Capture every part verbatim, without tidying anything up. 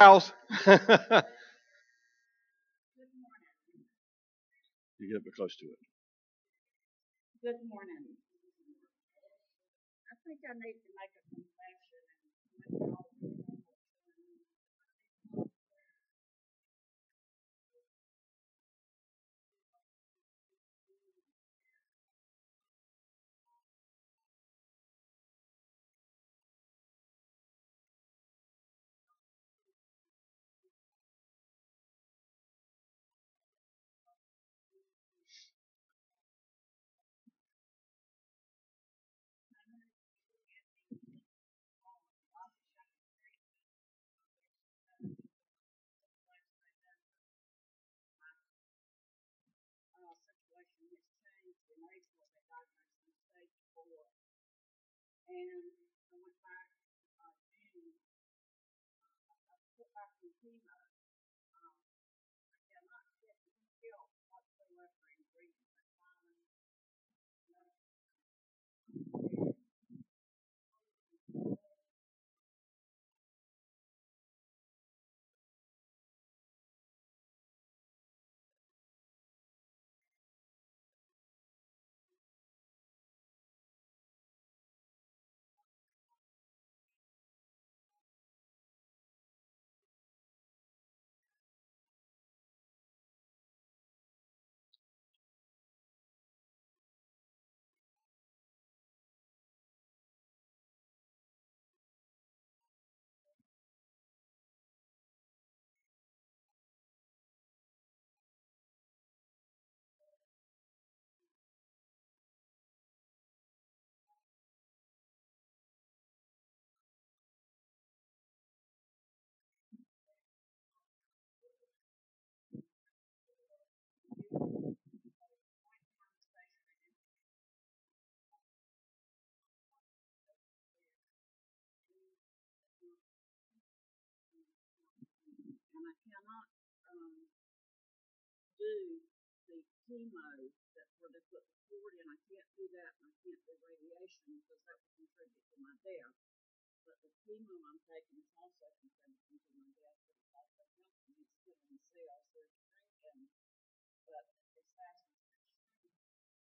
House. You get a bit close to it. Good morning. I think I need to make a confession and uh, situation has changed in April. They diagnosed me stage four, and I went back uh, June. I put back in chemo. Um, I cannot get any help whatsoever in breathing. I finally and I cannot um, do the chemo that where they put the cord in. I can't do that, and I can't do radiation because that would contribute to my death. But the chemo I'm taking is also contributing to my death, but it's also helping me. It's killing cells. They're shrinking, but as fast as they're shrinking,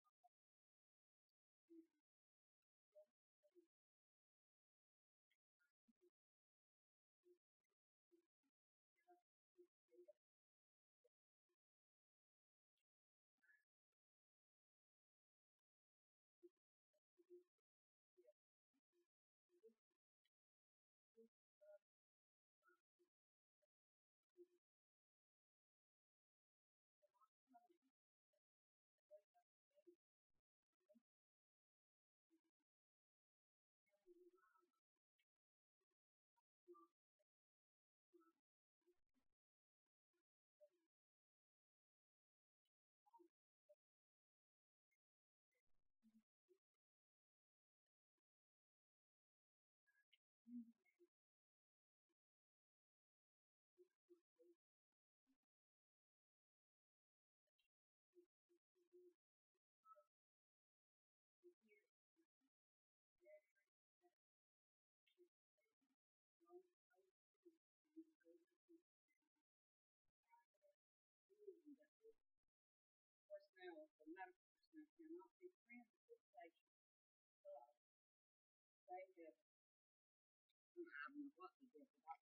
personnel, the medical personnel cannot be friends with patients. But they have, I don't know what they did, but I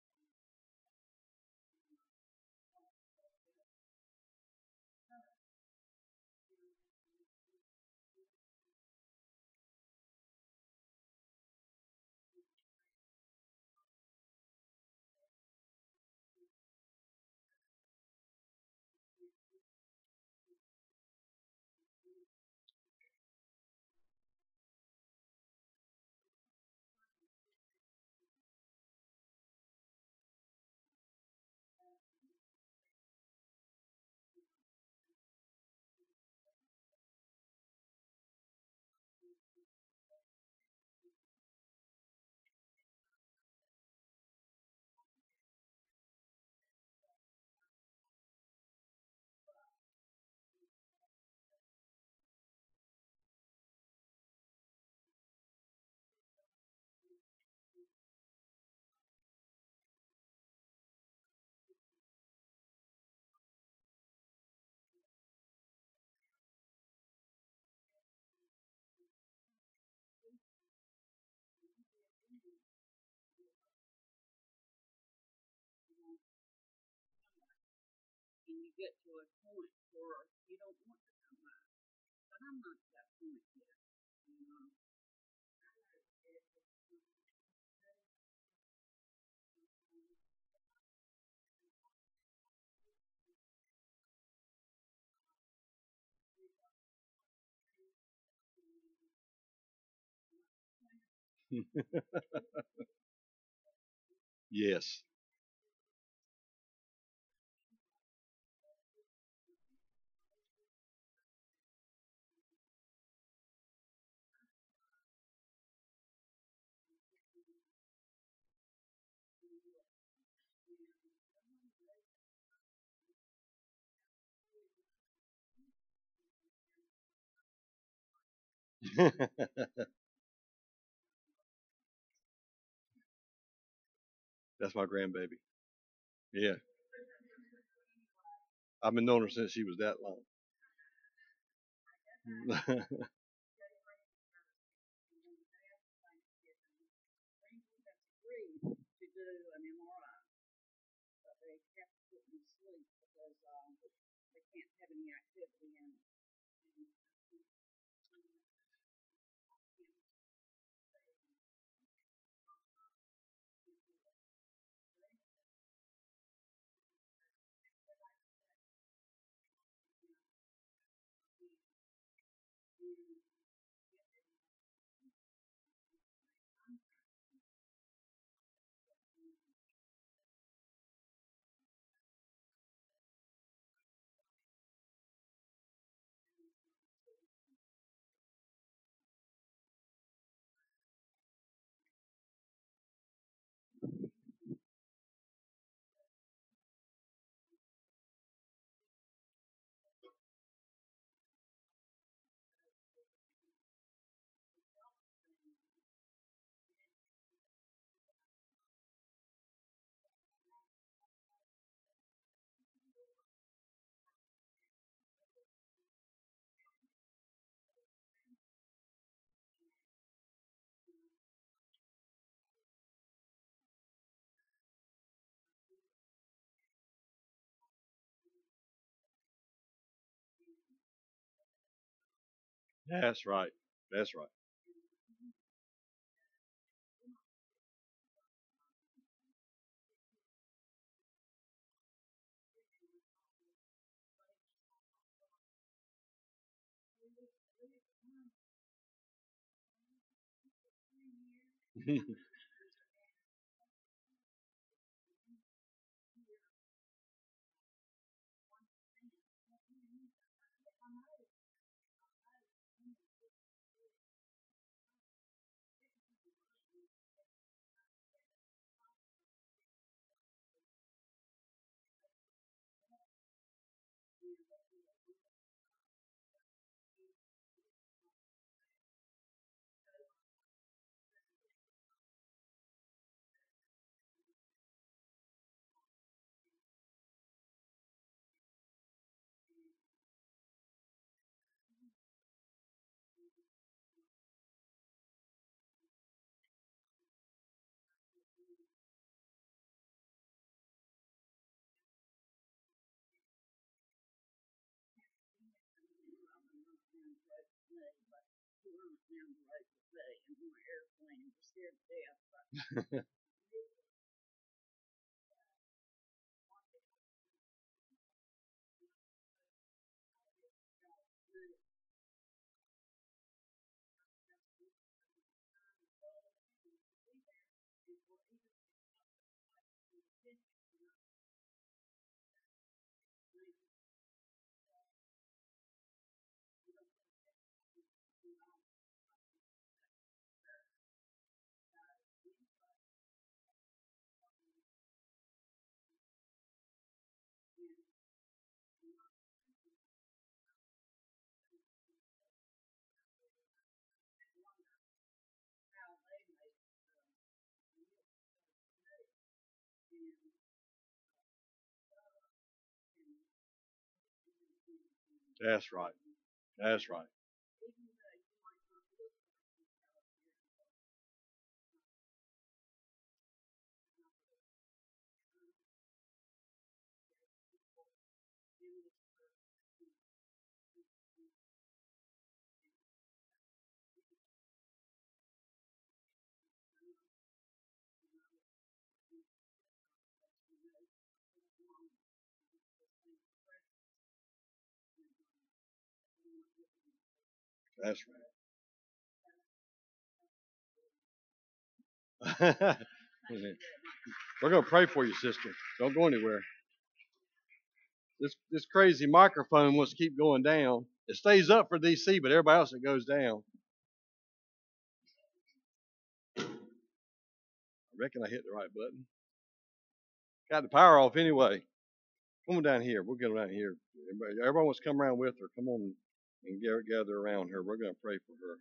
get to a point where you don't want to come back. But I'm not at that point yet, you know. Yes. That's my grandbaby. Yeah. I've been knowing her since she was that long. Agreed to do an M R I, but they have to put me to sleep because um, they can't have any activity in it. And That's right. That's right. down the road today in my airplane, just scared to death. But That's right. That's right. That's right. We're going to pray for you, sister. Don't go anywhere. This this crazy microphone wants to keep going down. It stays up for D C, but everybody else it goes down. I reckon I hit the right button. Got the power off anyway. Come on down here. We'll get around here. Everybody, everybody wants to come around with her. Come on and gather around her. We're going to pray for her.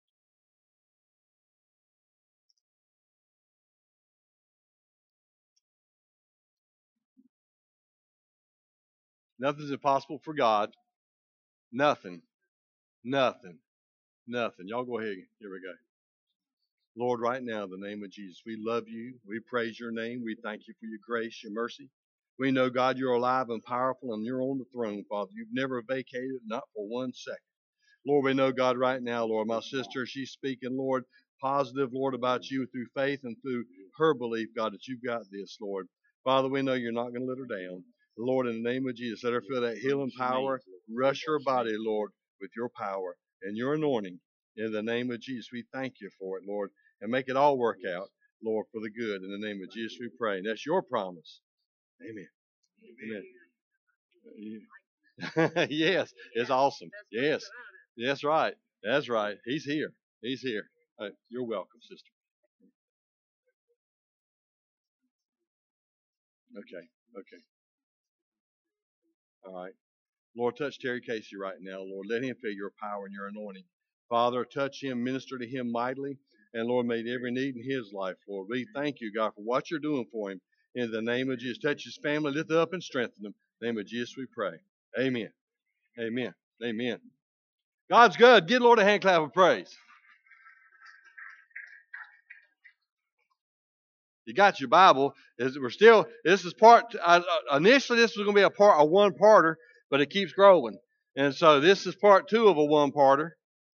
Nothing's impossible for God. Nothing. Nothing. Nothing. Y'all go ahead. Here we go. Lord, right now, in the name of Jesus, we love you. We praise your name. We thank you for your grace, your mercy. We know, God, you're alive and powerful, and you're on the throne, Father. You've never vacated, not for one second. Lord, we know, God, right now, Lord, my sister, she's speaking, Lord, positive, Lord, about you through faith and through her belief, God, that you've got this, Lord. Father, we know you're not going to let her down. Lord, in the name of Jesus, let her feel that healing power. Rush her body, Lord, with your power and your anointing. In the name of Jesus, we thank you for it, Lord, and make it all work out, Lord, for the good. In the name of Jesus, we pray. And that's your promise. Amen. Amen. Yes, it's awesome. Yes, that's right. That's right. He's here. He's here. Uh, you're welcome, sister. Okay. Okay. All right. Lord, touch Terry Casey right now, Lord. Let him feel your power and your anointing. Father, touch him, minister to him mightily, and Lord, meet every need in his life, Lord. We thank you, God, for what you're doing for him. In the name of Jesus, touch his family, lift up and strengthen them. In the name of Jesus, we pray. Amen. Amen. Amen. God's good. Give the Lord a hand clap of praise. You got your Bible. Is we're still. This is part. Uh, initially, this was going to be a part, a one-parter, but it keeps growing, and so this is part two of a one-parter.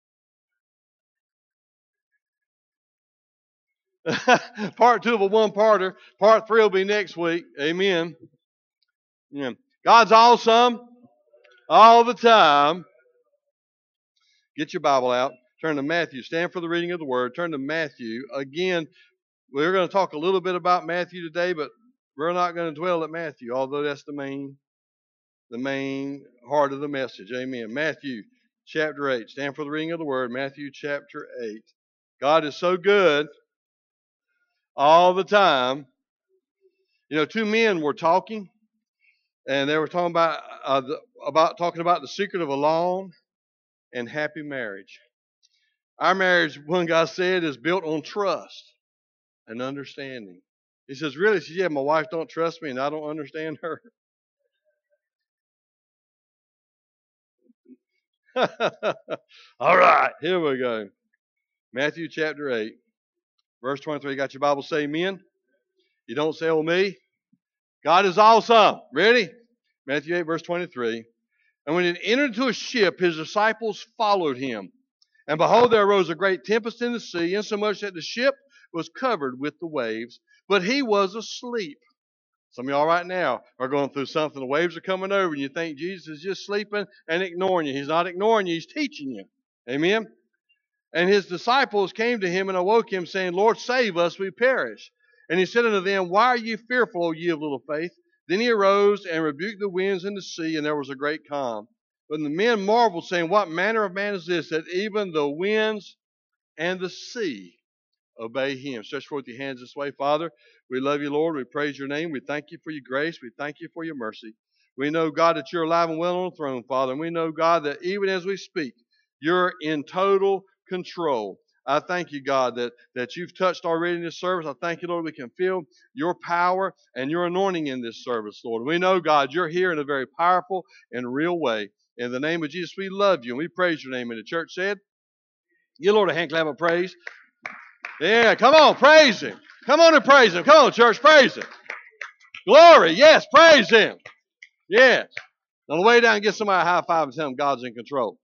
Part two of a one-parter. Part three will be next week. Amen. Yeah. God's awesome all the time. Get your Bible out. Turn to Matthew. Stand for the reading of the Word. Turn to Matthew. Again, we're going to talk a little bit about Matthew today, but we're not going to dwell at Matthew, although that's the main, the main heart of the message. Amen. Matthew chapter eight. Stand for the reading of the Word. Matthew chapter eight. God is so good all the time. You know, two men were talking, and they were talking about uh, the, about talking about the secret of a long and happy marriage. Our marriage, one guy said, is built on trust and understanding. He says, really? He says, yeah, my wife don't trust me and I don't understand her. All right, here we go. Matthew chapter eight, verse twenty-three. You got your Bible? Say amen. You don't say, oh, me. God is awesome. Ready? Matthew eight, verse twenty-three. And when he entered into a ship, his disciples followed him. And behold, there arose a great tempest in the sea, insomuch that the ship was covered with the waves, but he was asleep. Some of y'all right now are going through something. The waves are coming over, and you think Jesus is just sleeping and ignoring you. He's not ignoring you. He's teaching you. Amen? And his disciples came to him and awoke him, saying, Lord, save us, we perish. And he said unto them, why are ye fearful, O ye of little faith? Then he arose and rebuked the winds and the sea, and there was a great calm. But the men marveled, saying, what manner of man is this, that even the winds and the sea obey him? Stretch forth your hands this way. Father, we love you, Lord. We praise your name. We thank you for your grace. We thank you for your mercy. We know, God, that you're alive and well on the throne, Father. And we know, God, that even as we speak, you're in total control. I thank you, God, that, that you've touched already in this service. I thank you, Lord, we can feel your power and your anointing in this service, Lord. We know, God, you're here in a very powerful and real way. In the name of Jesus, we love you and we praise your name. And the church said, give Lord a hand clap of praise. Yeah, come on, praise him. Come on and praise him. Come on, church, praise him. Glory, yes, praise him. Yes. On the way down, get somebody a high five and tell them God's in control.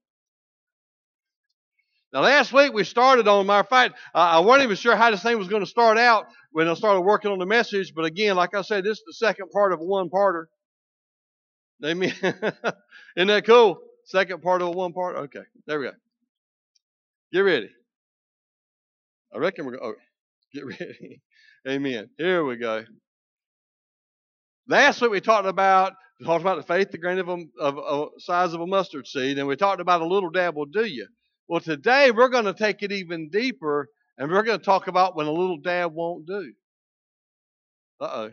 Now, last week we started on, matter of fact, uh, I wasn't even sure how this thing was going to start out when I started working on the message. But again, like I said, this is the second part of a one-parter. Amen. Isn't that cool? Second part of a one part? Okay, there we go. Get ready. I reckon we're going to, oh, get ready. Amen. Here we go. Last week we talked about, we talked about the faith, the grain of a, of a size of a mustard seed, and we talked about a little dab will do you. Well, today we're going to take it even deeper, and we're going to talk about when a little dab won't do. Uh-oh.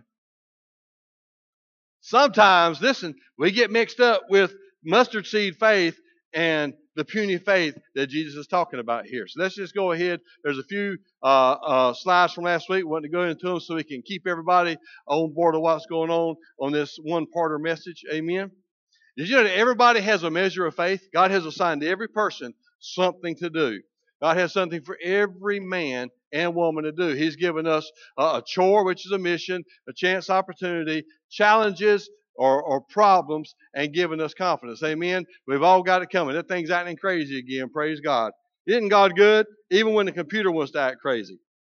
Sometimes, listen, we get mixed up with mustard seed faith and the puny faith that Jesus is talking about here. So let's just go ahead. There's a few uh, uh, slides from last week. We want to go into them so we can keep everybody on board of what's going on on this one-parter message. Amen. Did you know that everybody has a measure of faith? God has assigned to every person something to do. God has something for every man and woman to do. He's given us a chore, which is a mission, a chance opportunity, challenges or, or problems, and giving us confidence. Amen? We've all got it coming. That thing's acting crazy again. Praise God. Isn't God good? Even when the computer wants to act crazy.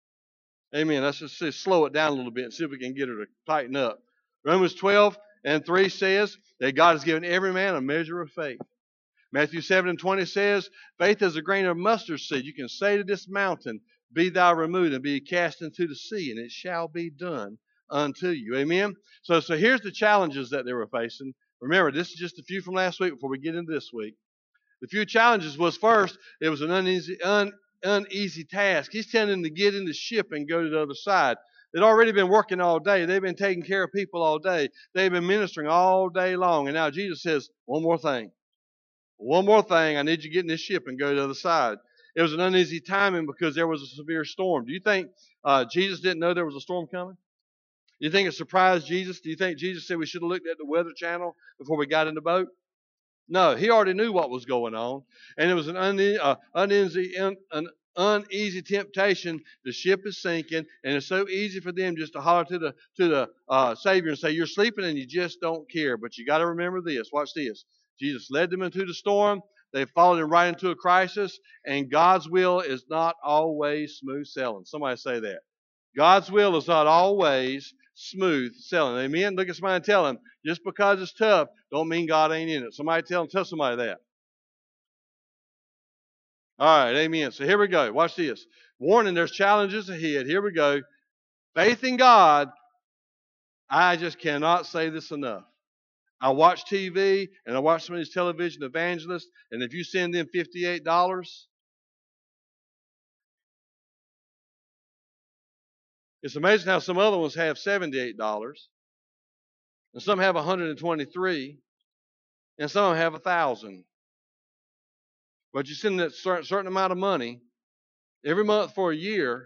Amen. Let's just, just slow it down a little bit and see if we can get her to tighten up. Romans twelve and three says that God has given every man a measure of faith. Matthew seven and twenty says, faith is a grain of mustard seed. You can say to this mountain, be thou removed and be cast into the sea, and it shall be done unto you. Amen? So, so here's the challenges that they were facing. Remember, this is just a few from last week before we get into this week. The few challenges was first, it was an uneasy, un, uneasy task. He's telling them to get in the ship and go to the other side. They'd already been working all day. They've been taking care of people all day. They've been ministering all day long. And now Jesus says, one more thing. One more thing, I need you to get in this ship and go to the other side. It was an uneasy timing because there was a severe storm. Do you think uh, Jesus didn't know there was a storm coming? Do you think it surprised Jesus? Do you think Jesus said we should have looked at the Weather Channel before we got in the boat? No, he already knew what was going on. And it was an une- uh, uneasy, un- an uneasy temptation. The ship is sinking, and it's so easy for them just to holler to the, to the uh, Savior and say, you're sleeping and you just don't care. But you got to remember this. Watch this. Jesus led them into the storm. They followed him right into a crisis. And God's will is not always smooth sailing. Somebody say that. God's will is not always smooth sailing. Amen? Look at somebody and tell them, just because it's tough, don't mean God ain't in it. Somebody tell them, tell somebody that. All right, amen. So here we go. Watch this. Warning, there's challenges ahead. Here we go. Faith in God, I just cannot say this enough. I watch T V, and I watch some of these television evangelists, and if you send them fifty-eight dollars, it's amazing how some other ones have seventy-eight dollars, and some have one hundred twenty-three dollars, and some have one thousand dollars. But you send that certain, certain amount of money every month for a year,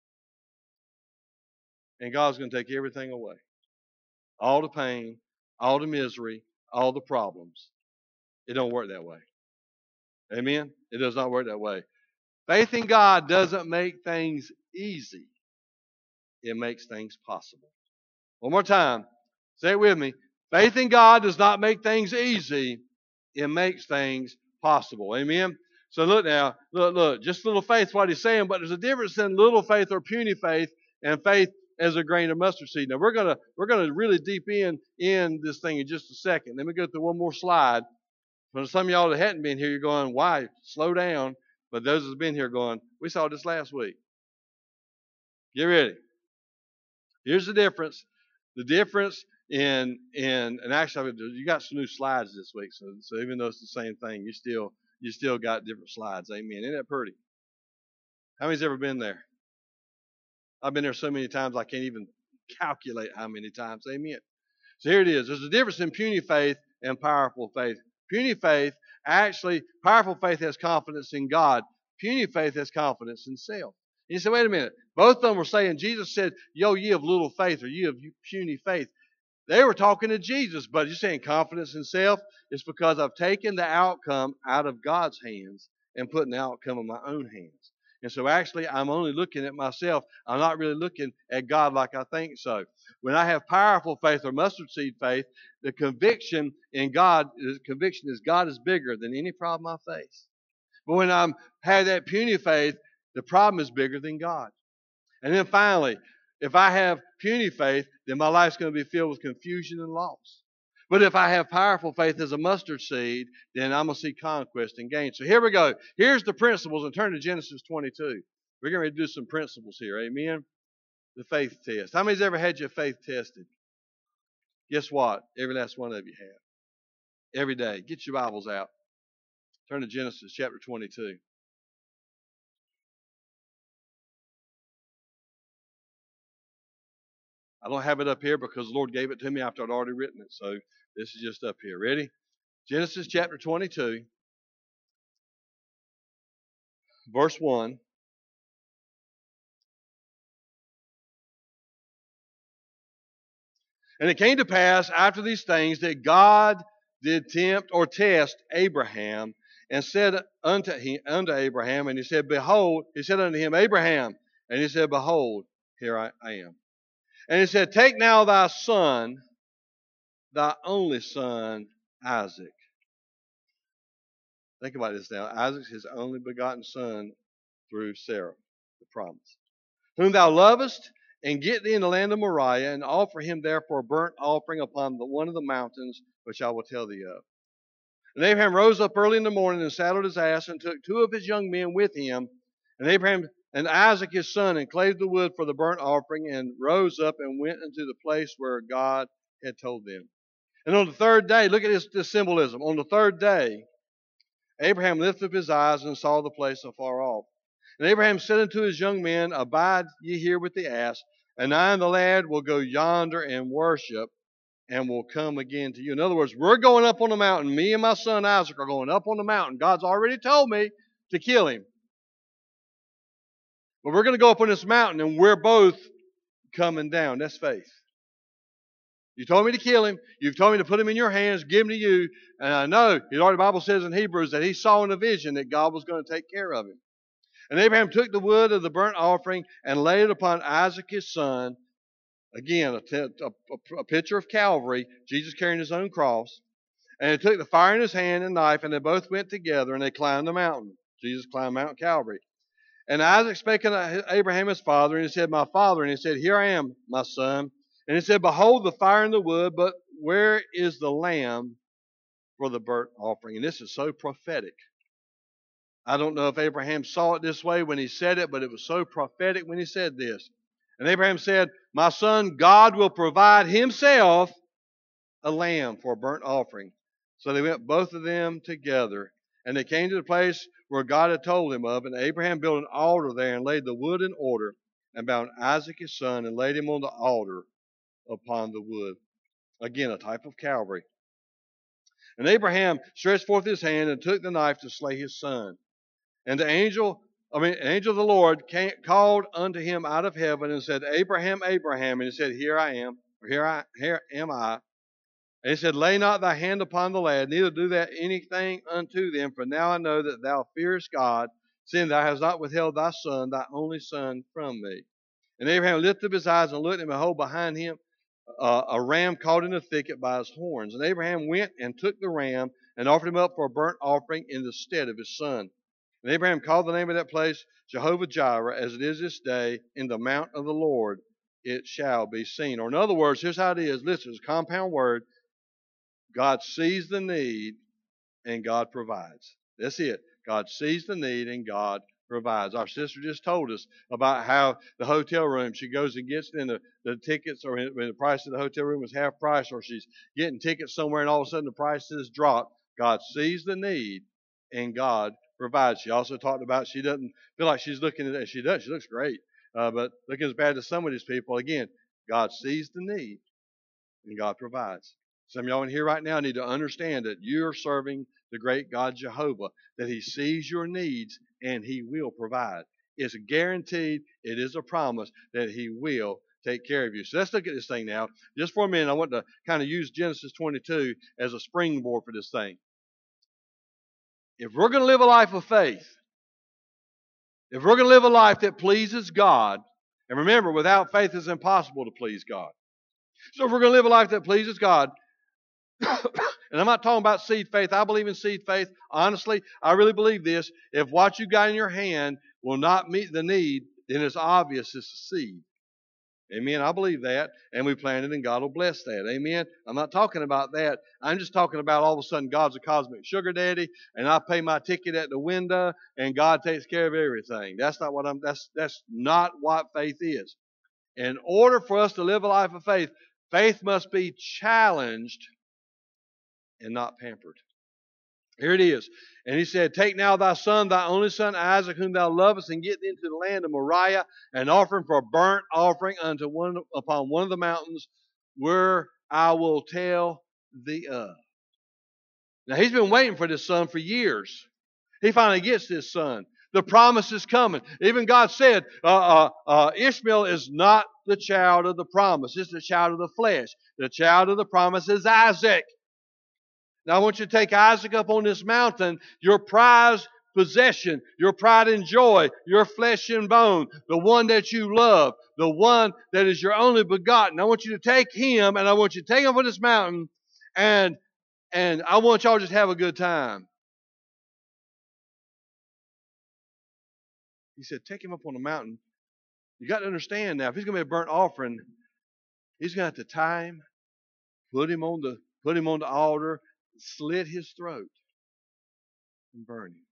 and God's going to take everything away. All the pain, all the misery, all the problems. It don't work that way. Amen? It does not work that way. Faith in God doesn't make things easy. It makes things possible. One more time. Say it with me. Faith in God does not make things easy. It makes things possible. Amen? So look now. Look, look. Just little faith, what he's saying, but there's a difference in little faith or puny faith and faith as a grain of mustard seed. Now we're gonna we're gonna really deep in in this thing in just a second. Let me go through one more slide. For some of y'all that hadn't been here, you're going, why? Slow down. But those that have been here going, we saw this last week. Get ready. Here's the difference. The difference in in and actually you got some new slides this week, so so even though it's the same thing, you still you still got different slides. Amen. Isn't that pretty? How many's ever been there? I've been there so many times I can't even calculate how many times. Amen. So here it is. There's a difference in puny faith and powerful faith. Puny faith, actually, powerful faith has confidence in God. Puny faith has confidence in self. And you say, wait a minute. Both of them were saying, Jesus said, yo, ye of little faith, or ye of puny faith. They were talking to Jesus, but you're saying confidence in self? It's because I've taken the outcome out of God's hands and put the outcome in my own hands. And so actually, I'm only looking at myself. I'm not really looking at God like I think so. When I have powerful faith or mustard seed faith, the conviction in God, the conviction is God is bigger than any problem I face. But when I'm have that puny faith, the problem is bigger than God. And then finally, if I have puny faith, then my life's going to be filled with confusion and loss. But if I have powerful faith as a mustard seed, then I'm going to see conquest and gain. So here we go. Here's the principles, and turn to Genesis twenty-two. We're going to do some principles here. Amen? The faith test. How many's ever had your faith tested? Guess what? Every last one of you have. Every day. Get your Bibles out. Turn to Genesis chapter twenty-two. I don't have it up here because the Lord gave it to me after I'd already written it. So this is just up here. Ready? Genesis chapter twenty-two, verse one. And it came to pass after these things that God did tempt or test Abraham, and said unto him, unto Abraham, and he said, Behold, he said unto him, Abraham, and he said, Behold, here I, I am. And he said, Take now thy son, thy only son, Isaac. Think about this now. Isaac's his only begotten son through Sarah, the promise. Whom thou lovest, and get thee in the land of Moriah, and offer him therefore a burnt offering upon the, one of the mountains, which I will tell thee of. And Abraham rose up early in the morning, and saddled his ass, and took two of his young men with him, and Abraham and Isaac his son, and clave the wood for the burnt offering, and rose up and went into the place where God had told them. And on the third day, look at this, this symbolism. On the third day, Abraham lifted up his eyes and saw the place afar off. And Abraham said unto his young men, Abide ye here with the ass, and I and the lad will go yonder and worship, and will come again to you. In other words, we're going up on the mountain. Me and my son Isaac are going up on the mountain. God's already told me to kill him. But we're going to go up on this mountain, and we're both coming down. That's faith. You told me to kill him. You've told me to put him in your hands, give him to you. And I know, you know, the Bible says in Hebrews that he saw in a vision that God was going to take care of him. And Abraham took the wood of the burnt offering and laid it upon Isaac his son. Again, a, t- a, a picture of Calvary, Jesus carrying his own cross. And he took the fire in his hand and knife, and they both went together, and they climbed the mountain. Jesus climbed Mount Calvary. And Isaac spake unto Abraham his father, and he said, My father. And he said, Here I am, my son. And he said, Behold the fire and the wood, but where is the lamb for the burnt offering? And this is so prophetic. I don't know if Abraham saw it this way when he said it, but it was so prophetic when he said this. And Abraham said, My son, God will provide himself a lamb for a burnt offering. So they went both of them together, and they came to the place where God had told him of. And Abraham built an altar there and laid the wood in order, and bound Isaac his son, and laid him on the altar upon the wood. Again, a type of Calvary. And Abraham stretched forth his hand and took the knife to slay his son. And the angel, I mean, an angel of the Lord came, called unto him out of heaven and said, Abraham, Abraham. And he said, Here I am, or here I, here am I. And he said, Lay not thy hand upon the lad, neither do thou anything unto them, for now I know that thou fearest God, seeing thou hast not withheld thy son, thy only son, from me. And Abraham lifted up his eyes and looked, and behold, behind him uh, a ram caught in the thicket by his horns. And Abraham went and took the ram and offered him up for a burnt offering in the stead of his son. And Abraham called the name of that place Jehovah-Jireh, as it is this day, in the mount of the Lord it shall be seen. Or in other words, here's how it is. Listen, it's a compound word. God sees the need and God provides. That's it. God sees the need and God provides. Our sister just told us about how the hotel room, she goes and gets in the, the tickets, or when the price of the hotel room is half price, or she's getting tickets somewhere and all of a sudden the prices drop. God sees the need and God provides. She also talked about she doesn't feel like she's looking at it. She does. She looks great. Uh, but looking as bad as some of these people, again, God sees the need and God provides. Some of y'all in here right now need to understand that you're serving the great God Jehovah, that he sees your needs and he will provide. It's guaranteed. It is a promise that he will take care of you. So let's look at this thing now. Just for a minute, I want to kind of use Genesis twenty-two as a springboard for this thing. If we're going to live a life of faith, if we're going to live a life that pleases God, and remember, without faith it's impossible to please God. So if we're going to live a life that pleases God, and I'm not talking about seed faith. I believe in seed faith. Honestly, I really believe this. If what you got in your hand will not meet the need, then it's obvious it's a seed. Amen. I believe that. And we planted and God will bless that. Amen. I'm not talking about that. I'm just talking about all of a sudden God's a cosmic sugar daddy and I pay my ticket at the window and God takes care of everything. That's not what I'm that's that's not what faith is. In order for us to live a life of faith, faith must be challenged and not pampered. Here it is. And he said, take now thy son, thy only son Isaac, whom thou lovest, and get thee into the land of Moriah, and offer him for a burnt offering unto one upon one of the mountains where I will tell thee of. Now he's been waiting for this son for years. He finally gets this son. The promise is coming. Even God said, uh, uh, uh, Ishmael is not the child of the promise. It's the child of the flesh. The child of the promise is Isaac. Now I want you to take Isaac up on this mountain, your prized possession, your pride and joy, your flesh and bone, the one that you love, the one that is your only begotten. I want you to take him, and I want you to take him on this mountain, and, and I want y'all to just have a good time. He said, take him up on the mountain. You got to understand now, if he's going to be a burnt offering, he's going to have to tie him, put him on the, put him on the altar, slit his throat, and burn him.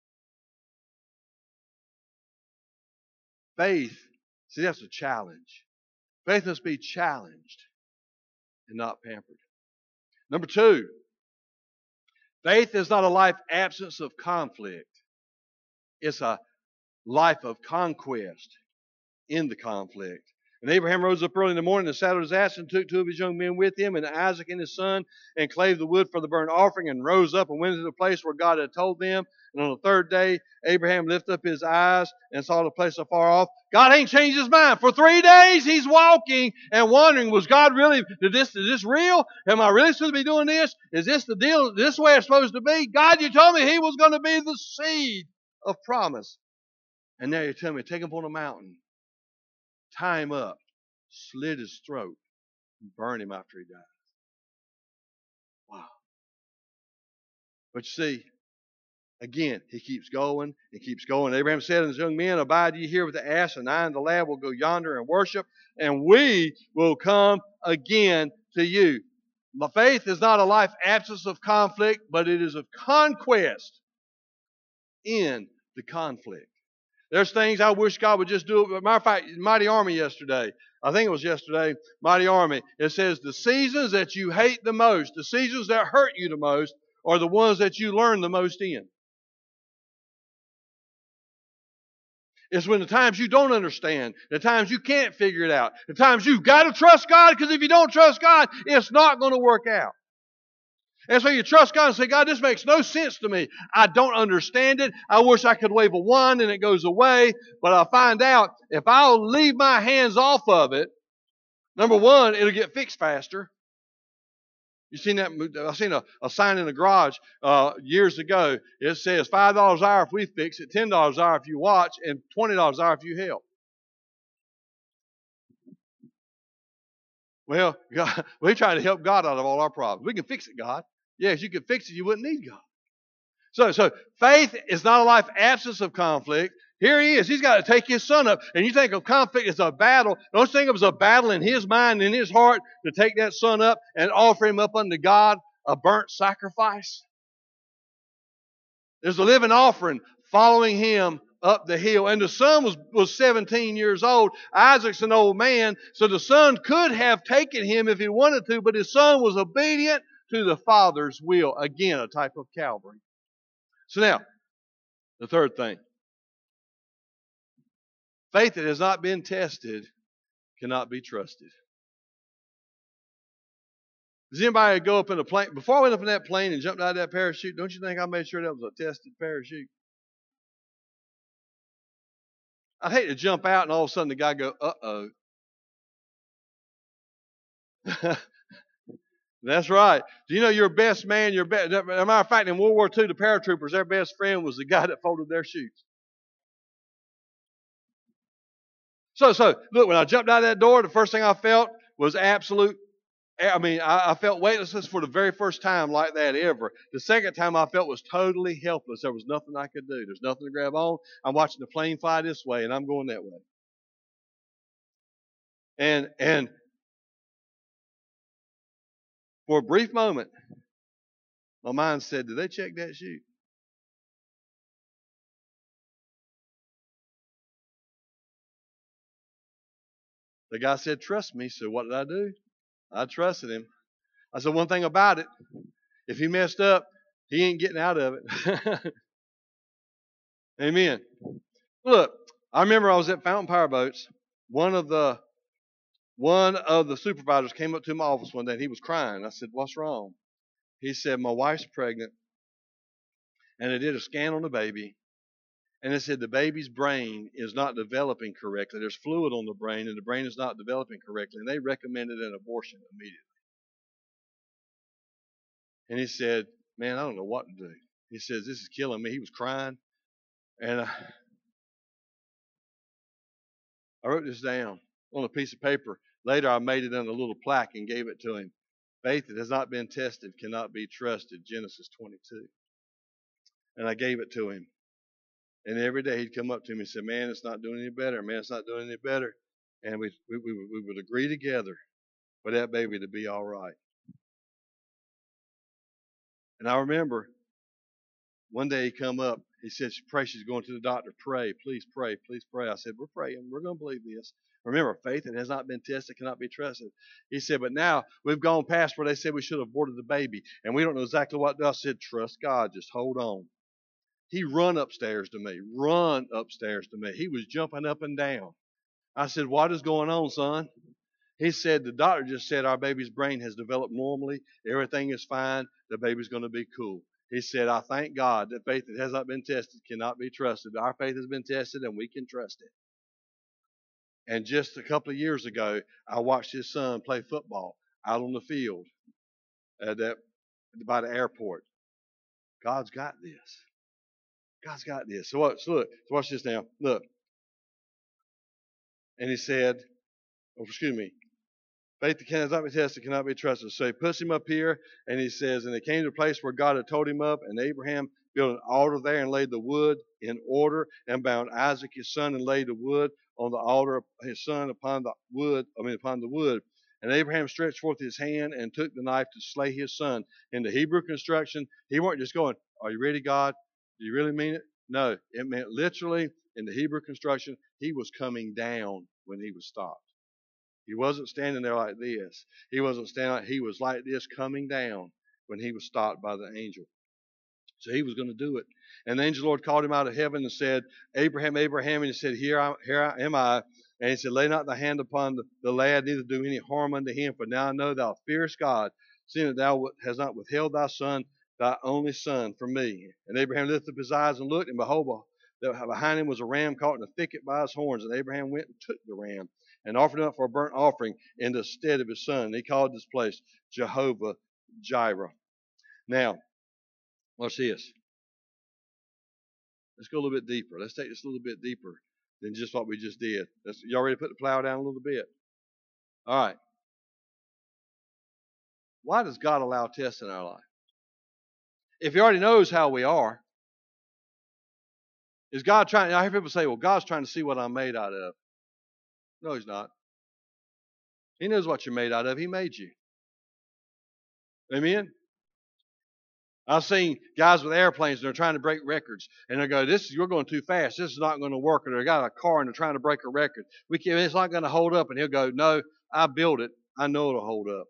Faith, see, that's a challenge. Faith must be challenged and not pampered. Number two, faith is not a life absence of conflict. It's a life of conquest in the conflict. And Abraham rose up early in the morning and saddled his ass and took two of his young men with him and Isaac and his son and clave the wood for the burnt offering and rose up and went into the place where God had told them. And on the third day, Abraham lifted up his eyes and saw the place afar off. God ain't changed his mind. For three days he's walking and wondering, was God really, did this, is this real? Am I really supposed to be doing this? Is this the deal? Is this the way it's supposed to be? God, you told me he was going to be the seed of promise. And now you're telling me, take him on a mountain, tie him up, slit his throat, and burn him after he dies. Wow. But you see, again, he keeps going and keeps going. Abraham said unto his young men, abide ye here with the ass, and I and the lad will go yonder and worship, and we will come again to you. My faith is not a life absence of conflict, but it is of conquest in the conflict. There's things I wish God would just do. Matter of fact, Mighty Army yesterday, I think it was yesterday, Mighty Army, it says the seasons that you hate the most, the seasons that hurt you the most, are the ones that you learn the most in. It's when the times you don't understand, the times you can't figure it out, the times you've got to trust God, because if you don't trust God, it's not going to work out. And so you trust God and say, God, this makes no sense to me. I don't understand it. I wish I could wave a wand and it goes away. But I find out if I'll leave my hands off of it, number one, it'll get fixed faster. You seen that? I seen a, a sign in the garage uh, years ago. It says five dollars an hour if we fix it, ten dollars an hour if you watch, and twenty dollars an hour if you help. Well, God, we try to help God out of all our problems. We can fix it, God. Yes, you could fix it. You wouldn't need God. So, so faith is not a life absence of conflict. Here he is. He's got to take his son up. And you think of conflict as a battle. Don't think of it as a battle in his mind, in his heart, to take that son up and offer him up unto God, a burnt sacrifice. There's a living offering following him up the hill. And the son was, was seventeen years old. Isaac's an old man. So the son could have taken him if he wanted to, but his son was obedient to the Father's will. Again, a type of Calvary. So now, the third thing. Faith that has not been tested cannot be trusted. Does anybody go up in a plane? Before I went up in that plane and jumped out of that parachute, don't you think I made sure that was a tested parachute? I'd hate to jump out and all of a sudden the guy go, uh-oh. That's right. Do you know your best man, your best, as a matter of fact, in World War Two, the paratroopers, their best friend was the guy that folded their chutes. So, so, look, when I jumped out of that door, the first thing I felt was absolute, I mean, I, I felt weightlessness for the very first time like that ever. The second time I felt was totally helpless. There was nothing I could do. There's nothing to grab on. I'm watching the plane fly this way, and I'm going that way. And and for a brief moment, my mind said, did they check that chute? The guy said, trust me. So what did I do? I trusted him. I said, one thing about it, if he messed up, he ain't getting out of it. Amen. Look, I remember I was at Fountain Power Boats. One of the one of the supervisors came up to my office one day and he was crying. I said, what's wrong? He said, my wife's pregnant and they did a scan on the baby. And it said the baby's brain is not developing correctly. There's fluid on the brain and the brain is not developing correctly. And they recommended an abortion immediately. And he said, man, I don't know what to do. He says, this is killing me. He was crying. And I, I wrote this down on a piece of paper. Later, I made it in a little plaque and gave it to him. Faith that has not been tested cannot be trusted, Genesis twenty-two. And I gave it to him. And every day he'd come up to me and say, man, it's not doing any better. Man, it's not doing any better. And we, we, we, we would agree together for that baby to be all right. And I remember one day he come up. He said, pray, she's going to the doctor. Pray, please pray, please pray. I said, we're praying. We're going to believe this. Remember, faith that has not been tested cannot be trusted. He said, but now we've gone past where they said we should have aborted the baby. And we don't know exactly what to do. I said, trust God. Just hold on. He run upstairs to me. Run upstairs to me. He was jumping up and down. I said, what is going on, son? He said, the doctor just said our baby's brain has developed normally. Everything is fine. The baby's going to be cool. He said, I thank God that faith that has not been tested cannot be trusted. Our faith has been tested and we can trust it. And just a couple of years ago, I watched his son play football out on the field at that, by the airport. God's got this. God's got this. So, what, so look, so watch this now. Look. And he said, oh, excuse me, faith that cannot be tested cannot be trusted. So he puts him up here, and he says, and they came to a place where God had told him up, and Abraham built an altar there and laid the wood in order, and bound Isaac his son and laid the wood on the altar of his son upon the wood, I mean upon the wood. And Abraham stretched forth his hand and took the knife to slay his son. In the Hebrew construction, he weren't just going, are you ready, God? Do you really mean it? No, it meant literally in the Hebrew construction, he was coming down when he was stopped. He wasn't standing there like this. He wasn't standing like, he was like this coming down when he was stopped by the angel. So he was going to do it. And the angel of the Lord called him out of heaven and said, Abraham, Abraham. And he said, Here I, here I am I. And he said, lay not thy hand upon the, the lad, neither do any harm unto him. For now I know thou fearest God, seeing that thou hast not withheld thy son, thy only son, from me. And Abraham lifted up his eyes and looked, and behold, behind him was a ram caught in a thicket by his horns. And Abraham went and took the ram and offered it up for a burnt offering in the stead of his son. And he called this place Jehovah Jireh. Now, watch this. Let's go a little bit deeper. Let's take this a little bit deeper than just what we just did. Let's, you already put the plow down a little bit. All right. Why does God allow tests in our life? If He already knows how we are, is God trying? I hear people say, well, God's trying to see what I'm made out of. No, He's not. He knows what you're made out of. He made you. Amen? I've seen guys with airplanes and they're trying to break records. And they go, this, you're going too fast. This is not going to work. Or they got a car and they're trying to break a record. We can, it's not going to hold up. And he'll go, no, I built it. I know it'll hold up.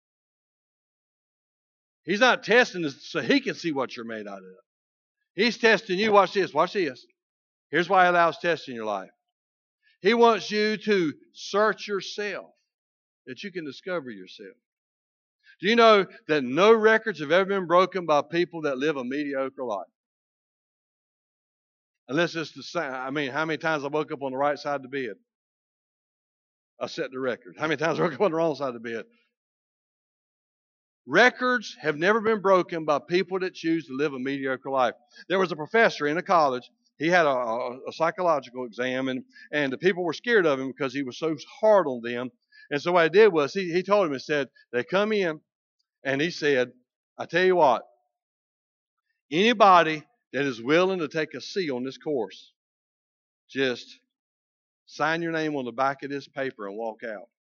He's not testing this so He can see what you're made out of. He's testing you. Watch this. Watch this. Here's why He allows tests in your life. He wants you to search yourself, that you can discover yourself. Do you know that no records have ever been broken by people that live a mediocre life? Unless it's the same. I mean, how many times I woke up on the right side of the bed? I set the record. How many times I woke up on the wrong side of the bed? Records have never been broken by people that choose to live a mediocre life. There was a professor in a college. He had a, a, a psychological exam, and, and the people were scared of him because he was so hard on them. And so what I did was he, he told him, he said, they come in, and he said, I tell you what, anybody that is willing to take a C on this course, just sign your name on the back of this paper and walk out.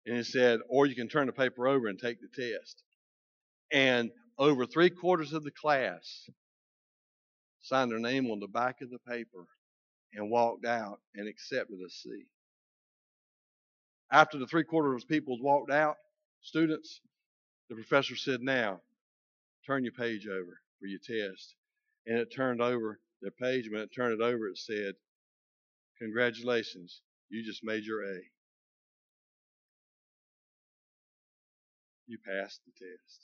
And it said, or you can turn the paper over and take the test. And over three quarters of the class signed their name on the back of the paper and walked out and accepted a C. After the three quarters of people walked out, students, the professor said, now, turn your page over for your test. And it turned over the page. When it turned it over, it said, congratulations, you just made your A. You passed the test.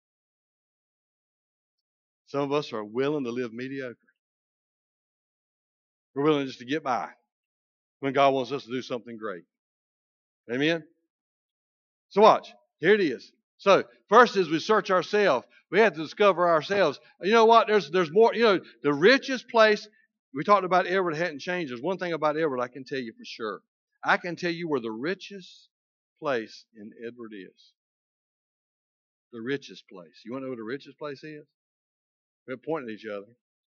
Some of us are willing to live mediocre. We're willing just to get by when God wants us to do something great. Amen? So watch. Here it is. So first is we search ourselves. We have to discover ourselves. You know what? There's there's more. You know, the richest place, we talked about Edward hadn't changed. There's one thing about Edward I can tell you for sure. I can tell you where the richest place in Edward is. The richest place. You want to know what the richest place is? We're pointing at each other.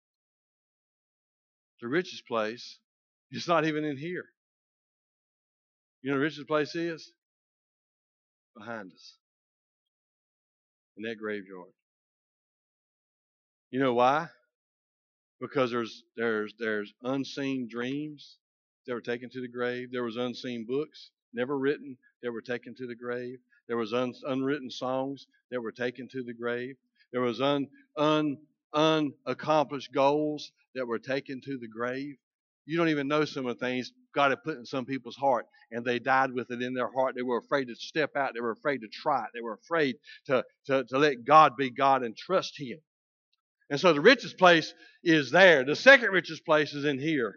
The richest place is not even in here. You know the richest place is? Behind us. In that graveyard. You know why? Because there's there's there's unseen dreams that were taken to the grave. There was unseen books never written that were taken to the grave. There was un, unwritten songs that were taken to the grave. There was un, un unaccomplished goals that were taken to the grave. You don't even know some of the things God had put in some people's heart, and they died with it in their heart. They were afraid to step out. They were afraid to try it. They were afraid to, to, to let God be God and trust Him. And so the richest place is there. The second richest place is in here.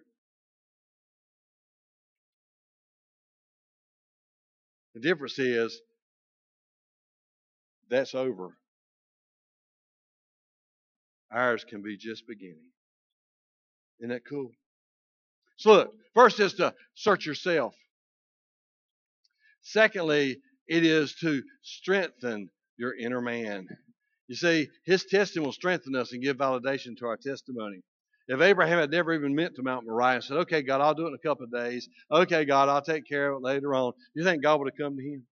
The difference is that's over. Ours can be just beginning. Isn't that cool? So look, first is to search yourself. Secondly, it is to strengthen your inner man. You see, his testing will strengthen us and give validation to our testimony. If Abraham had never even went to Mount Moriah and said, okay, God, I'll do it in a couple of days. Okay, God, I'll take care of it later on. You think God would have come to him?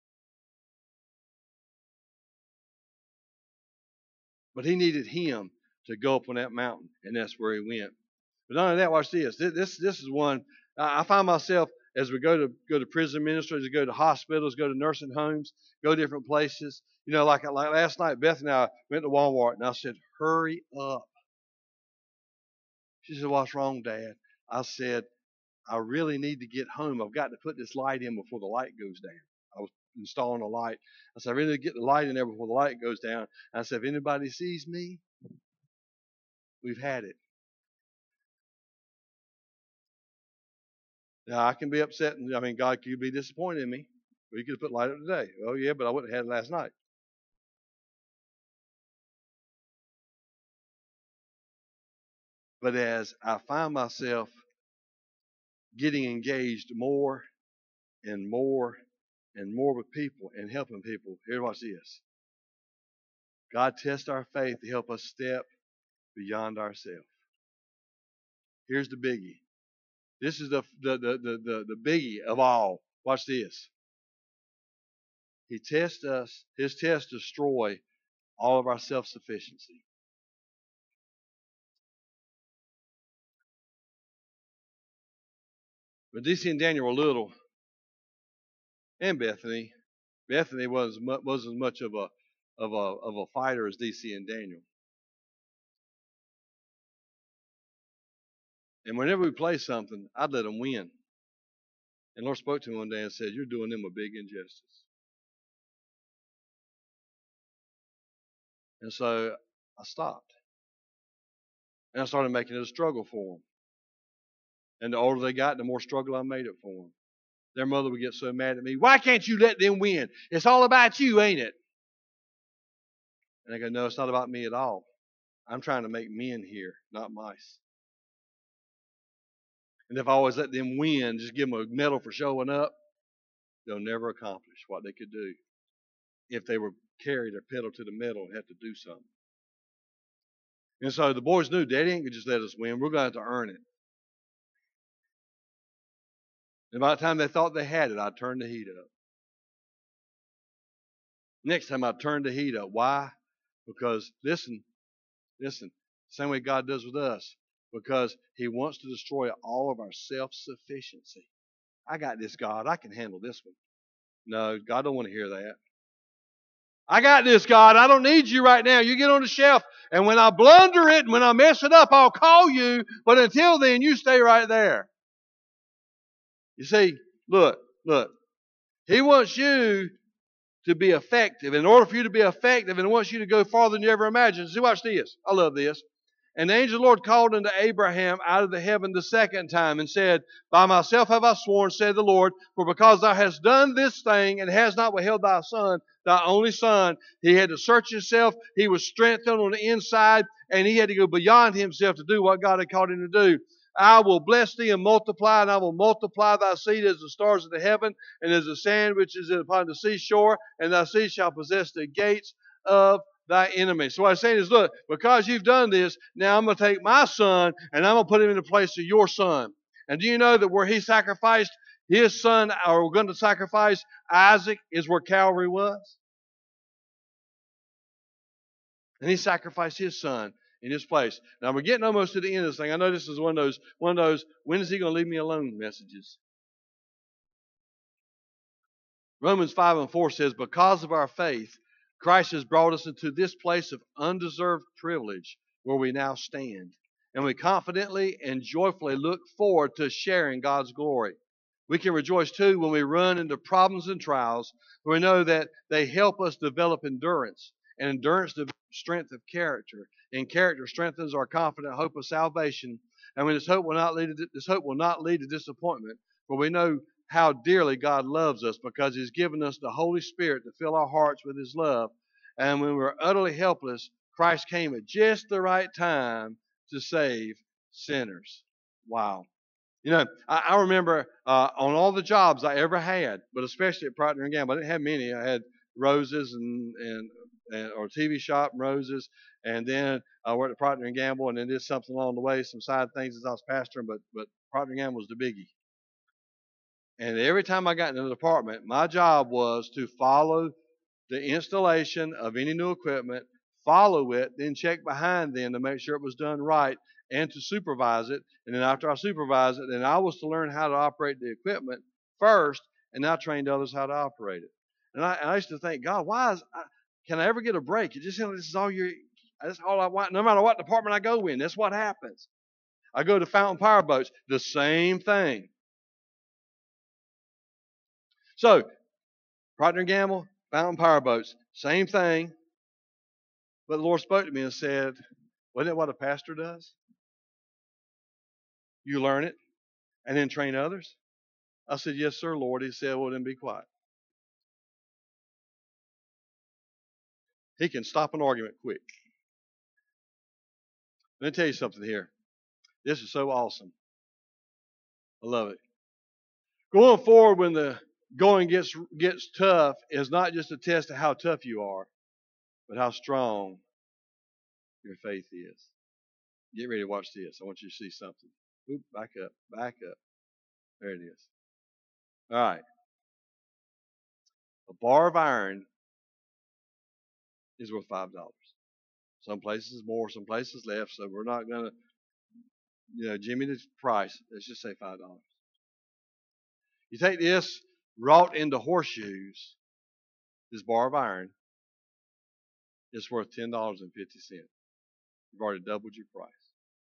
But he needed him to go up on that mountain, and that's where he went. But not only that, watch this. This, this, this is one, I find myself, as we go to go to prison ministries, go to hospitals, go to nursing homes, go different places. You know, like, like last night, Beth and I went to Walmart, and I said, hurry up. She said, what's wrong, Dad? I said, I really need to get home. I've got to put this light in before the light goes down. I was installing a light. I said, I really need to get the light in there before the light goes down. I said, if anybody sees me, we've had it. Now, I can be upset, and I mean, God could be disappointed in me. Well, you could have put light up today. Oh, yeah, but I wouldn't have had it last night. But as I find myself getting engaged more and more and more with people and helping people, here, watch this. God tests our faith to help us step beyond ourselves. Here's the biggie. This is the, the, the, the, the, the biggie of all. Watch this. He tests us. His tests destroy all of our self-sufficiency. But D C and Daniel were little, and Bethany. Bethany was wasn't as much of a of a of a fighter as D C and Daniel. And whenever we play something, I'd let them win. And Lord spoke to me one day and said, "You're doing them a big injustice." And so I stopped, and I started making it a struggle for them. And the older they got, the more struggle I made it for them. Their mother would get so mad at me. Why can't you let them win? It's all about you, ain't it? And I go, no, it's not about me at all. I'm trying to make men here, not mice. And if I always let them win, just give them a medal for showing up, they'll never accomplish what they could do if they were carried their pedal to the metal and have to do something. And so the boys knew Daddy ain't going to just let us win. We're going to have to earn it. And by the time they thought they had it, I'd turn the heat up. Next time I turn the heat up. Why? Because listen, listen, same way God does with us. Because He wants to destroy all of our self-sufficiency. I got this, God. I can handle this one. No, God don't want to hear that. I got this, God. I don't need you right now. You get on the shelf, and when I blunder it and when I mess it up, I'll call you. But until then, you stay right there. You see, look, look. He wants you to be effective. In order for you to be effective, and He wants you to go farther than you ever imagined. See, watch this. I love this. And the angel of the Lord called unto Abraham out of the heaven the second time and said, By myself have I sworn, said the Lord, for because thou hast done this thing and hast not withheld thy son, thy only son, he had to search himself. He was strengthened on the inside, and he had to go beyond himself to do what God had called him to do. I will bless thee and multiply, and I will multiply thy seed as the stars of the heaven, and as the sand which is upon the seashore, and thy seed shall possess the gates of thy enemy. So what I'm saying is, look, because you've done this, now I'm going to take my son, and I'm going to put him in the place of your son. And do you know that where he sacrificed his son, or going to sacrifice Isaac, is where Calvary was? And he sacrificed his son in his place. Now we're getting almost to the end of this thing. I know this is one of those, one of those, when is he going to leave me alone messages? Romans five and four says, because of our faith, Christ has brought us into this place of undeserved privilege where we now stand. And we confidently and joyfully look forward to sharing God's glory. We can rejoice too when we run into problems and trials, where we know that they help us develop endurance. And endurance develops strength of character. And character strengthens our confident hope of salvation. And when this hope will not lead to, this hope will not lead to disappointment, for we know how dearly God loves us because He's given us the Holy Spirit to fill our hearts with His love. And when we're utterly helpless, Christ came at just the right time to save sinners. Wow. You know, I, I remember uh, on all the jobs I ever had, but especially at Procter and Gamble, I didn't have many. I had Roses and, and, and or T V shop and Roses, and then I worked at Procter and Gamble, and then did something along the way, some side things as I was pastoring. But but Procter and Gamble was the biggie. And every time I got into the department, my job was to follow the installation of any new equipment, follow it, then check behind them to make sure it was done right, and to supervise it. And then after I supervised it, then I was to learn how to operate the equipment first, and I trained others how to operate it. And I, and I used to think, God, why is I, can I ever get a break? It just seems like this is all you. That's all I want. No matter what department I go in, that's what happens. I go to Fountain Power Boats, the same thing. So, Procter and Gamble, Fountain Power Boats, same thing. But the Lord spoke to me and said, wasn't it what a pastor does? You learn it and then train others? I said, yes, sir, Lord. He said, well, then be quiet. He can stop an argument quick. Let me tell you something here. This is so awesome. I love it. Going forward when the going gets gets tough is not just a test of how tough you are, but how strong your faith is. Get ready to watch this. I want you to see something. Oop, back up, back up. There it is. All right. A bar of iron is worth five dollars. Some places more, some places less. So we're not gonna, you know, Jimmy the price. Let's just say five dollars. You take this wrought into horseshoes, this bar of iron, it's worth ten dollars and fifty cents. You've already doubled your price.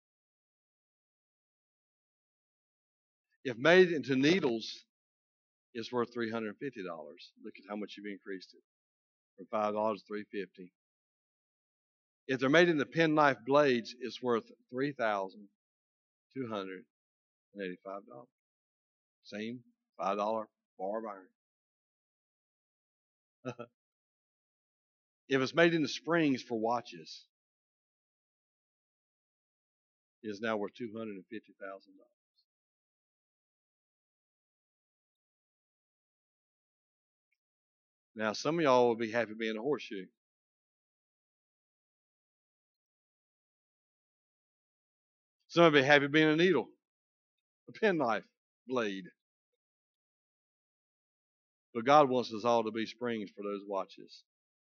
If made into needles, it's worth three hundred fifty dollars. Look at how much you've increased it. From five dollars to three hundred fifty dollars. If they're made into penknife blades, it's worth three thousand two hundred eighty-five dollars. Same five dollar bar of iron. If it's made into springs for watches, it is now worth two hundred fifty thousand dollars. Now, some of y'all will be happy being a horseshoe. Some will be happy being a needle, a penknife blade. But God wants us all to be springs for those watches.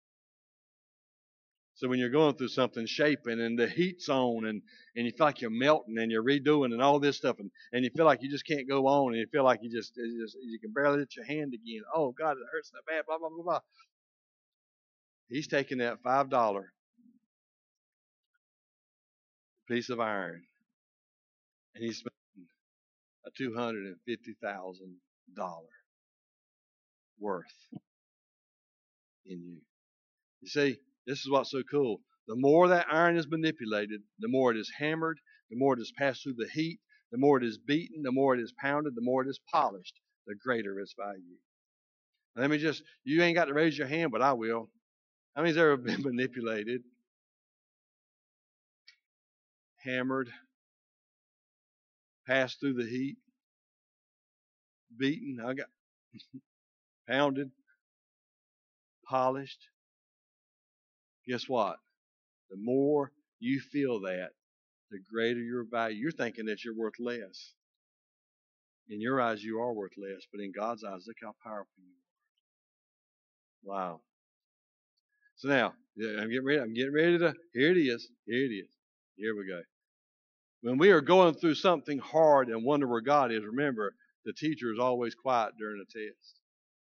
So when you're going through something, shaping, and the heat's on, and, and you feel like you're melting, and you're redoing, and all this stuff, and, and you feel like you just can't go on, and you feel like you just, you just you can barely lift your hand again. Oh God, it hurts so bad. Blah blah blah blah. He's taking that five dollar piece of iron, and he's spending a two hundred and fifty thousand dollar worth in you. You see, this is what's so cool. The more that iron is manipulated, the more it is hammered, the more it is passed through the heat, the more it is beaten, the more it is pounded, the more it is polished, the greater its value. And let me just, you ain't got to raise your hand, but I will. How many's ever been manipulated, hammered, passed through the heat, beaten, I got pounded, polished? Guess what? The more you feel that, the greater your value. You're thinking that you're worth less. In your eyes, you are worth less, but in God's eyes, look how powerful you are. Wow. So now, I'm getting ready. I'm getting ready to. Here it is. Here it is. Here we go. When we are going through something hard and wonder where God is, remember the teacher is always quiet during a test.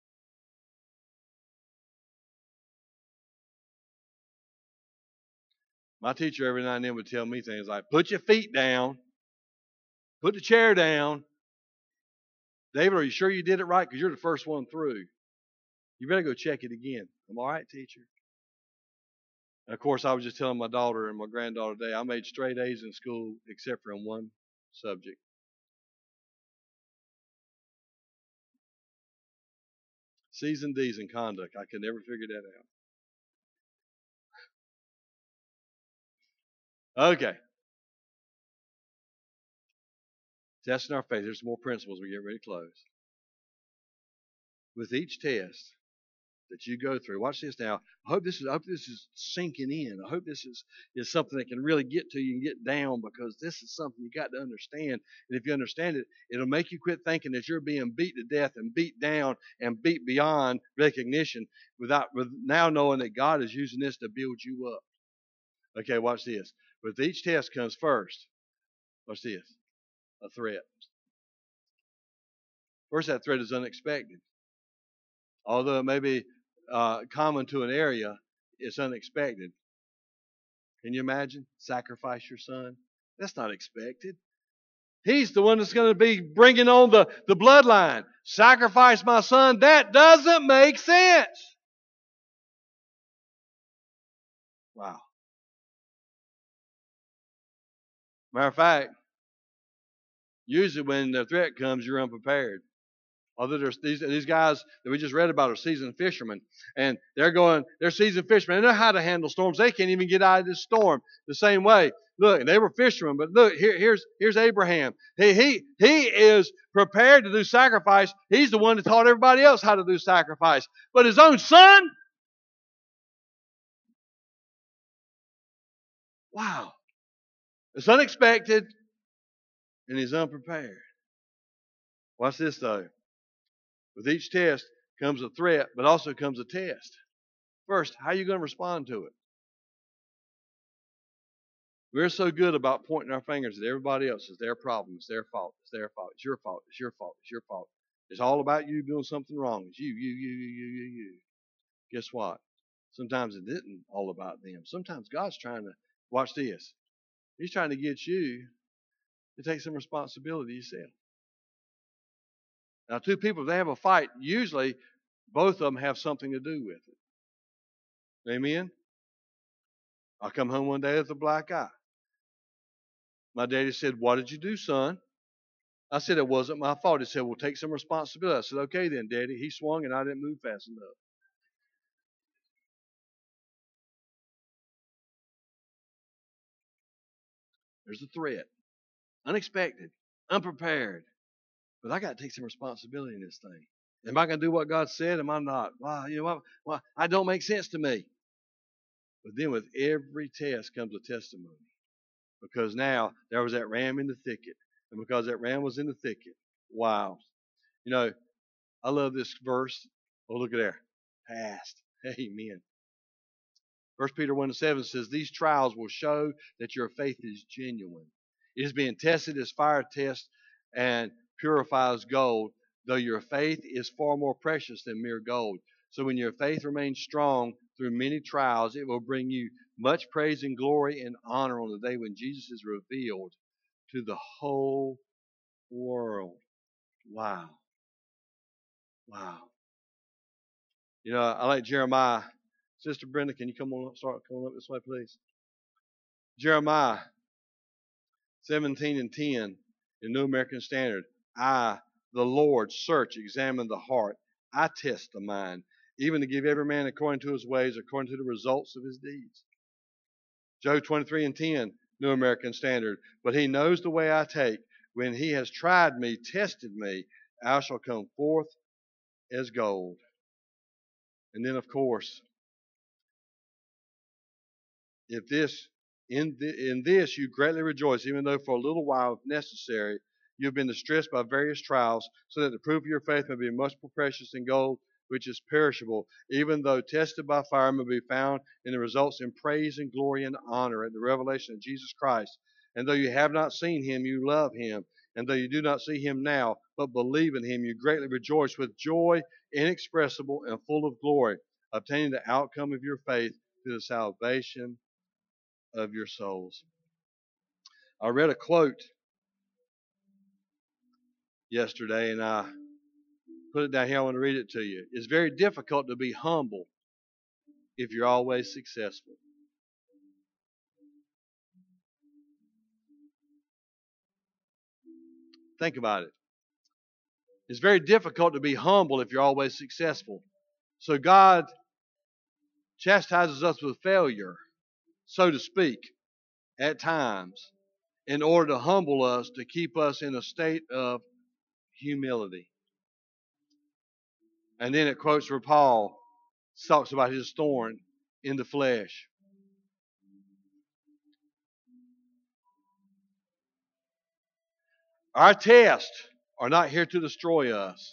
My teacher every now and then would tell me things like, "Put your feet down. Put the chair down. David, are you sure you did it right? Because you're the first one through. You better go check it again." I'm all right, teacher. And of course, I was just telling my daughter and my granddaughter today, I made straight A's in school except for in one subject. C's and D's in conduct. I could never figure that out. Okay. Testing our faith. There's some more principles we get ready to close. With each test that you go through, watch this now. I hope this is I hope this is sinking in. I hope this is, is something that can really get to you and get down, because this is something you got to understand. And if you understand it, it'll make you quit thinking that you're being beat to death and beat down and beat beyond recognition, without with now knowing that God is using this to build you up. Okay, watch this. With each test comes first, watch this, a threat. First, that threat is unexpected. Although it may be uh, common to an area, it's unexpected. Can you imagine? Sacrifice your son? That's not expected. He's the one that's going to be bringing on the, the bloodline. Sacrifice my son? That doesn't make sense. Wow. Matter of fact, usually when the threat comes, you're unprepared. Although there's these these guys that we just read about are seasoned fishermen, and they're going, they're seasoned fishermen. They know how to handle storms. They can't even get out of this storm the same way. Look, they were fishermen, but look, here, here's here's Abraham. He he he is prepared to do sacrifice. He's the one that taught everybody else how to do sacrifice. But his own son? Wow. It's unexpected, and he's unprepared. Watch this though. With each test comes a threat, but also comes a test. First, how are you going to respond to it? We're so good about pointing our fingers at everybody else. It's their problem. It's their fault. It's their fault. It's your fault. It's your fault. It's your fault. It's all about you doing something wrong. It's you, you, you, you, you, you, you. Guess what? Sometimes it isn't all about them. Sometimes God's trying to, watch this. He's trying to get you to take some responsibility yourself. Now, two people, if they have a fight, usually both of them have something to do with it. Amen? I come home one day with a black eye. My daddy said, "What did you do, son?" I said, "It wasn't my fault." He said, "Well, take some responsibility." I said, "Okay then, Daddy." He swung and I didn't move fast enough. There's a threat. Unexpected. Unprepared. But I got to take some responsibility in this thing. Am I going to do what God said? Am I not? Well, you know what? Well, I don't make sense to me. But then with every test comes a testimony. Because now there was that ram in the thicket. And because that ram was in the thicket, wow. You know, I love this verse. Oh, look at there. Past. Amen. First Peter one and seven says, these trials will show that your faith is genuine. It is being tested as fire tests and purifies gold, though your faith is far more precious than mere gold. So when your faith remains strong through many trials, it will bring you much praise and glory and honor on the day when Jesus is revealed to the whole world. Wow. Wow. You know, I like Jeremiah. Sister Brenda, can you come on up, start coming up this way, please? Jeremiah seventeen and ten in New American Standard. I, the Lord, search, examine the heart. I test the mind, even to give every man according to his ways, according to the results of his deeds. Job twenty-three and ten, New American Standard. But he knows the way I take. When he has tried me, tested me, I shall come forth as gold. And then, of course, if this in, the, in this you greatly rejoice, even though for a little while, if necessary, you have been distressed by various trials, so that the proof of your faith may be much more precious than gold, which is perishable, even though tested by fire, may be found in the results in praise and glory and honor at the revelation of Jesus Christ. And though you have not seen him, you love him. And though you do not see him now, but believe in him, you greatly rejoice with joy inexpressible and full of glory, obtaining the outcome of your faith through the salvation of your souls. I read a quote yesterday, and I put it down here. I want to read it to you. It's very difficult to be humble if you're always successful. Think about it. It's very difficult to be humble if you're always successful. So God chastises us with failure, so to speak, at times, in order to humble us, to keep us in a state of humility. And then it quotes where Paul talks about his thorn in the flesh. Our tests are not here to destroy us.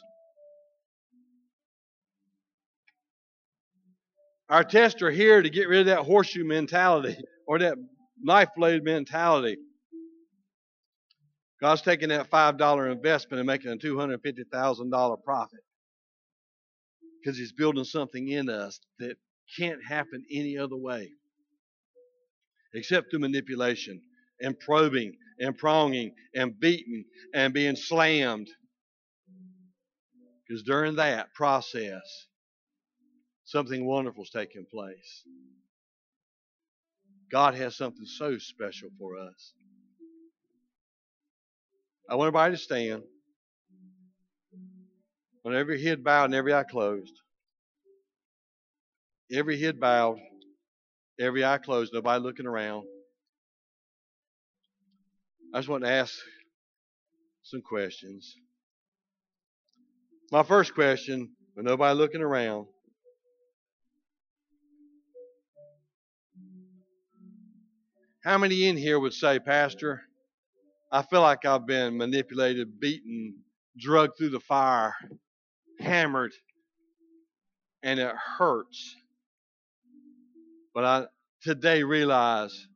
Our tests are here to get rid of that horseshoe mentality or that knife blade mentality. God's taking that five dollar investment and making a two hundred fifty thousand dollars profit, because he's building something in us that can't happen any other way except through manipulation and probing and pronging and beating and being slammed. Because during that process, something wonderful is taking place. God has something so special for us. I want everybody to stand. When every head bowed and every eye closed. Every head bowed, every eye closed, nobody looking around. I just want to ask some questions. My first question, with nobody looking around, how many in here would say, Pastor, I feel like I've been manipulated, beaten, drugged through the fire, hammered, and it hurts. But I today realize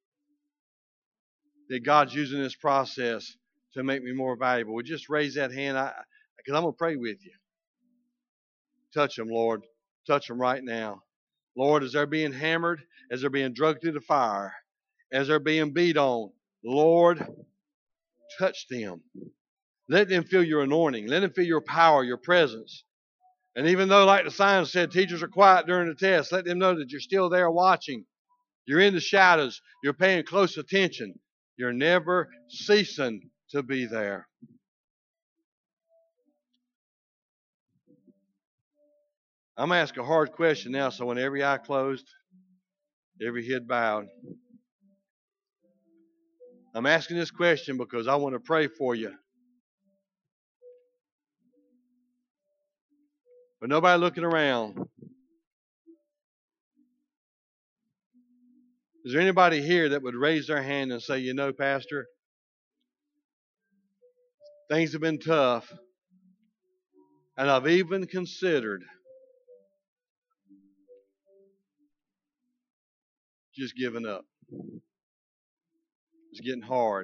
that God's using this process to make me more valuable. Would you just raise that hand? I, because I'm going to pray with you. Touch them, Lord. Touch them right now. Lord, as they're being hammered, as they're being drugged through the fire, as they're being beat on, Lord, touch them. Let them feel your anointing. Let them feel your power, your presence. And even though, like the sign said, teachers are quiet during the test, let them know that you're still there watching. You're in the shadows. You're paying close attention. You're never ceasing to be there. I'm going to ask a hard question now, so when every eye closed, every head bowed. I'm asking this question because I want to pray for you. But nobody looking around. Is there anybody here that would raise their hand and say, you know, Pastor, things have been tough, and I've even considered just giving up. It's getting hard.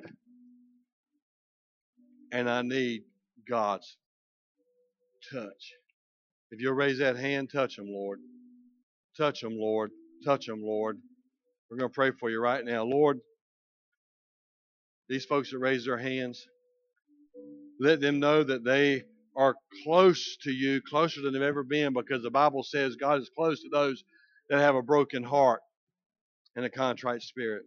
And I need God's touch. If you'll raise that hand, touch them, Lord. Touch them, Lord. Touch them, Lord. We're going to pray for you right now. Lord, these folks that raise their hands, let them know that they are close to you, closer than they've ever been, because the Bible says God is close to those that have a broken heart and a contrite spirit.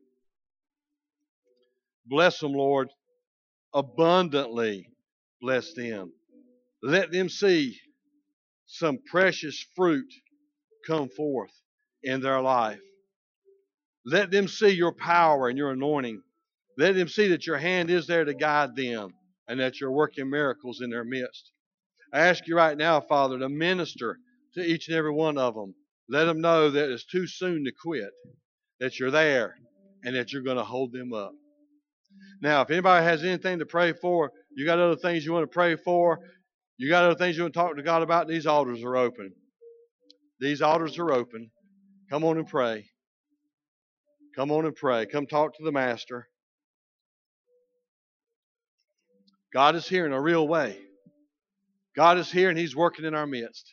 Bless them, Lord. Abundantly bless them. Let them see some precious fruit come forth in their life. Let them see your power and your anointing. Let them see that your hand is there to guide them and that you're working miracles in their midst. I ask you right now, Father, to minister to each and every one of them. Let them know that it's too soon to quit, that you're there, and that you're going to hold them up. Now, if anybody has anything to pray for, you got other things you want to pray for, you got other things you want to talk to God about, these altars are open. These altars are open. Come on and pray. Come on and pray. Come talk to the Master. God is here in a real way. God is here and He's working in our midst.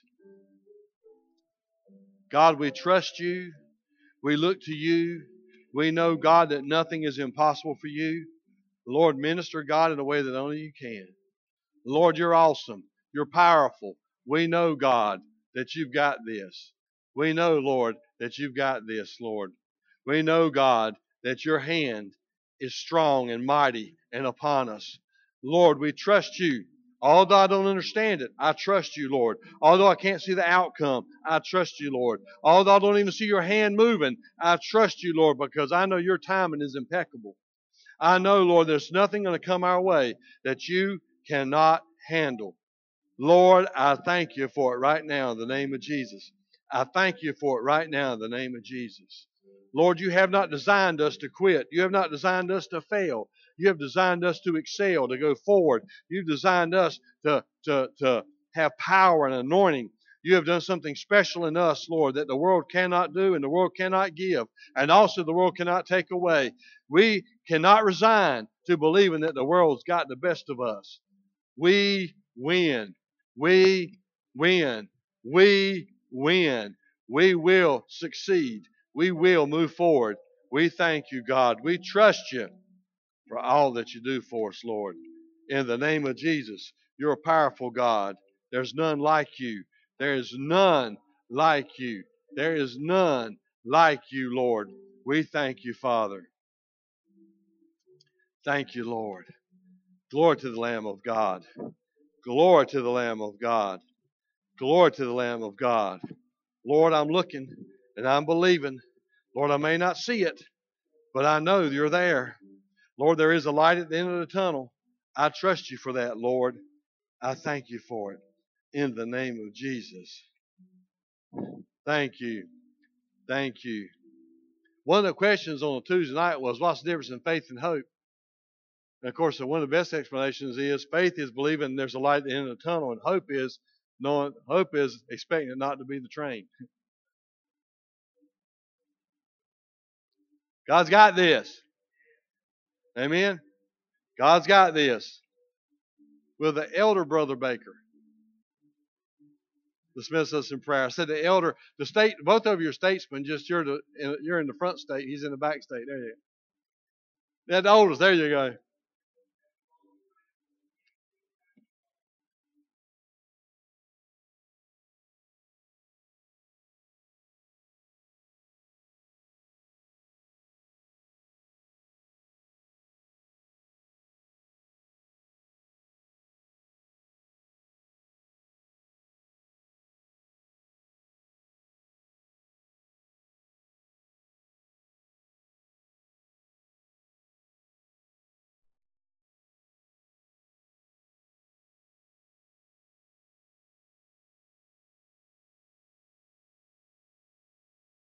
God, we trust you. We look to you. We know, God, that nothing is impossible for you. Lord, minister, God, in a way that only you can. Lord, you're awesome. You're powerful. We know, God, that you've got this. We know, Lord, that you've got this, Lord. We know, God, that your hand is strong and mighty and upon us. Lord, we trust you. Although I don't understand it, I trust you, Lord. Although I can't see the outcome, I trust you, Lord. Although I don't even see your hand moving, I trust you, Lord, because I know your timing is impeccable. I know, Lord, there's nothing going to come our way that you cannot handle. Lord, I thank you for it right now in the name of Jesus. I thank you for it right now in the name of Jesus. Lord, you have not designed us to quit. You have not designed us to fail. You have designed us to excel, to go forward. You've designed us to, to, to have power and anointing. You have done something special in us, Lord, that the world cannot do and the world cannot give, and also the world cannot take away. We cannot resign to believing that the world's got the best of us. We win. We win. We win. We will succeed. We will move forward. We thank you, God. We trust you for all that you do for us, Lord. In the name of Jesus, you're a powerful God. There's none like you. There is none like you. There is none like you, Lord. We thank you, Father. Thank you, Lord. Glory to the Lamb of God. Glory to the Lamb of God. Glory to the Lamb of God. Lord, I'm looking and I'm believing. Lord, I may not see it, but I know you're there. Lord, there is a light at the end of the tunnel. I trust you for that, Lord. I thank you for it. In the name of Jesus. Thank you. Thank you. One of the questions on a Tuesday night was, what's the difference in faith and hope? And of course, one of the best explanations is faith is believing there's a light at the end of the tunnel, and hope is knowing, hope is expecting it not to be the train. God's got this. Amen. God's got this. With the elder Brother Baker, dismiss us in prayer. I said the elder, the state, both of you are statesmen. Just you're the you're in the front state. He's in the back state. There you go. Yeah, the oldest. There you go.